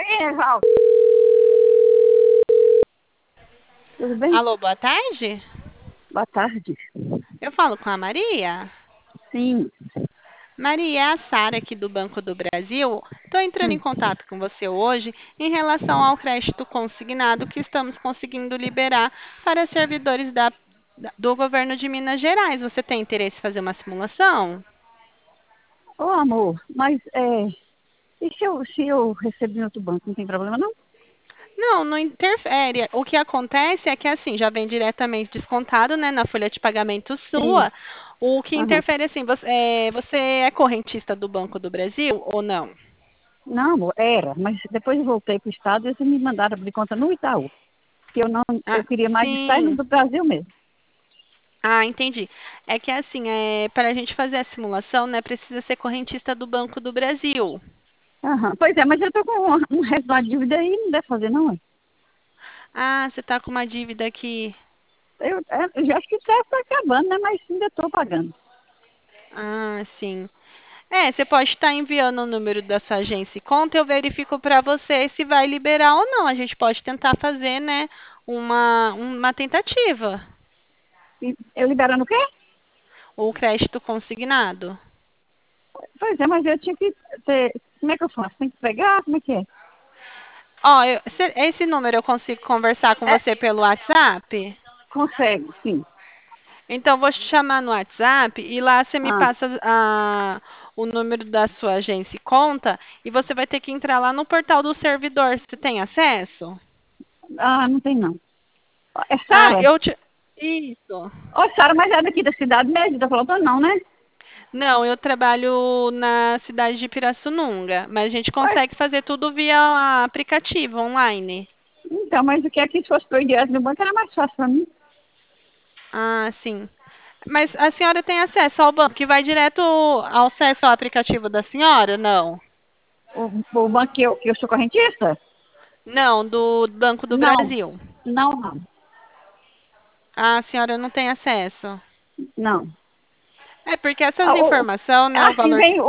Oi, Val. Tudo bem? Alô, boa tarde. Boa tarde. Eu falo com a Maria. Sim. Maria, é a Sara aqui do Banco do Brasil. Estou entrando em Hum. contato com você hoje em relação ao crédito consignado que estamos conseguindo liberar para servidores do governo de Minas Gerais. Você tem interesse em fazer uma simulação? Ô, amor, mas e se eu receber em outro banco, não tem problema, não? Não, não interfere. O que acontece é que assim, já vem diretamente descontado, né, na folha de pagamento Sim. sua. O que Aham. interfere assim, você é correntista do Banco do Brasil ou não? Não, amor, era, mas depois eu voltei para o estado e eles me mandaram abrir conta no Itaú. Que eu não, eu Ah, queria mais estar no sim. do Brasil mesmo. Ah, entendi. É que assim, para a gente fazer a simulação, né, precisa ser correntista do Banco do Brasil. Aham. Pois é, mas eu tô com um resto da dívida aí, não deve fazer, não, é? Ah, você está com uma dívida aqui. Eu já acho que está acabando, né? Mas ainda estou pagando. Ah, sim. É, você pode estar enviando o número da sua agência e conta, eu verifico para você se vai liberar ou não. A gente pode tentar fazer, né, uma tentativa. E eu liberando o quê? O crédito consignado. Pois é, mas eu tinha que ter. Como é que eu faço? Tem que pegar? Como é que é? Ó, esse número eu consigo conversar com É, você pelo WhatsApp? consegue, sim. Então, vou te chamar no WhatsApp e lá você me Ah, passa o número da sua agência e conta e você vai ter que entrar lá no portal do servidor. Você tem acesso? não tem não. É Ah, Sara? Isso. Ó, Sara, mas é daqui da cidade mesmo, tá falando não, né? Não, eu trabalho na cidade de Pirassununga, mas a gente Ué, consegue fazer tudo via aplicativo online. então, mas o que é que se fosse para ir direto no banco era mais fácil para mim. Ah, sim. Mas a senhora tem acesso ao banco, que vai direto ao acesso ao aplicativo da senhora? Não. O banco que eu sou correntista? Não, do Banco do Não, Brasil. não, não, Ah, a senhora não tem acesso. não. É porque essas Ah, informações, né, o assim, valor que... vem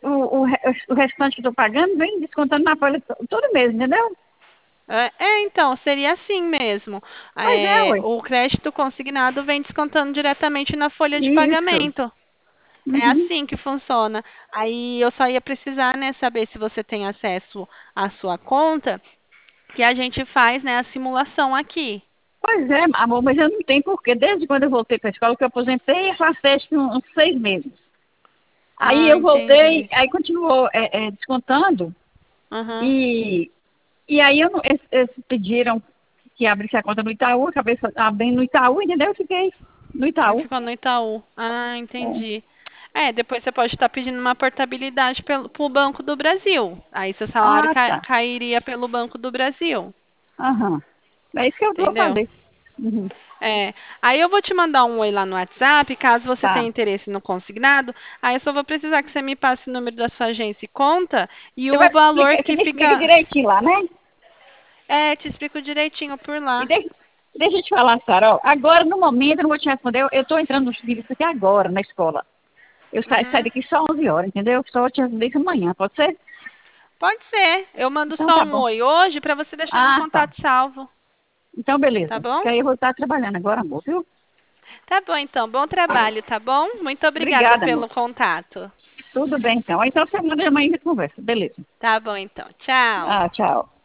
o restante que eu tô pagando, vem descontando na folha todo mês, entendeu? Então, seria assim mesmo. Pois é, ué. O crédito consignado vem descontando diretamente na folha de Isso. pagamento. É Uhum. assim que funciona. Aí eu só ia precisar, né, saber se você tem acesso à sua conta, que a gente faz, né, a simulação aqui. Pois é, amor, mas eu não tenho porquê. Desde quando eu voltei para a escola, que eu aposentei, eu passei acho que uns 6 meses. Aí Ah, eu voltei, entendi. aí continuou descontando, Aham. e, e aí eles pediram que abrisse a conta no Itaú, eu acabei abrindo no Itaú, entendeu? Eu fiquei no Aí Itaú. ficou no Itaú. Ah, É. entendi. Depois você pode estar pedindo uma portabilidade pelo pro Banco do Brasil. Aí seu salário Ah, tá. cairia pelo Banco do Brasil. Aham. É isso que eu vou Entendeu? fazer. Uhum. É. Aí eu vou te mandar um oi lá no WhatsApp, caso você tenha Tá. interesse no consignado. Aí eu só vou precisar que você me passe o número da sua agência e conta e Você o vai me valor explicar, você que me explica fica. direitinho lá, né? Te explico direitinho por E lá. deixa eu te falar, Sara, ó, agora no momento eu não vou te responder, eu estou entrando no serviço aqui agora, na escola. Eu saio Uhum. daqui só 11 horas, entendeu? Só vou te responder isso amanhã, pode ser? Pode ser. Eu mando Então só tá um bom. oi hoje para você deixar meu Ah, tá. contato salvo. Então Tá beleza. bom? Que aí eu vou estar trabalhando agora, amor, viu? Tá bom, então. Bom trabalho, tá bom? Muito obrigada Obrigada, amor. pelo contato. Tudo bem, então. Então você manda amanhã a gente conversa. Beleza. Tá bom, então. Tchau. Ah, tchau.